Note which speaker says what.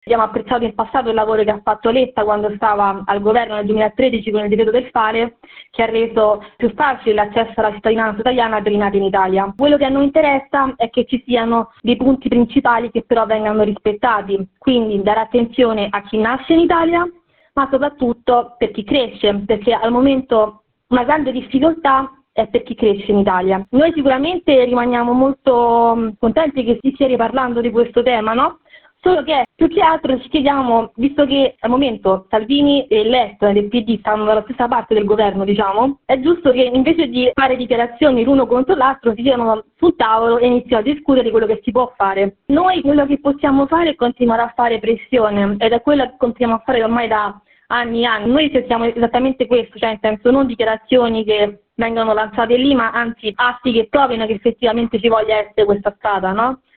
Speaker 1: Abbiamo apprezzato in passato il lavoro che ha fatto Letta quando stava al governo nel 2013 con il decreto del fare, che ha reso più facile l'accesso alla cittadinanza italiana per i nati in Italia. Quello che a noi interessa è che ci siano dei punti principali che però vengano rispettati, quindi dare attenzione a chi nasce in Italia, ma soprattutto per chi cresce, perché al momento una grande difficoltà è per chi cresce in Italia. Noi sicuramente rimaniamo molto contenti che si stia riparlando di questo tema, no? Solo che più che altro ci chiediamo, visto che al momento Salvini e Letta del PD stanno dalla stessa parte del governo, diciamo, è giusto che invece di fare dichiarazioni l'uno contro l'altro si siano sul tavolo e iniziano a discutere di quello che si può fare. Noi quello che possiamo fare è continuare a fare pressione, ed è quello che continuiamo a fare ormai da anni e anni. Noi cerchiamo esattamente questo, cioè in senso non dichiarazioni che vengono lanciate lì, ma anzi atti che provino che effettivamente ci voglia essere questa strada, no?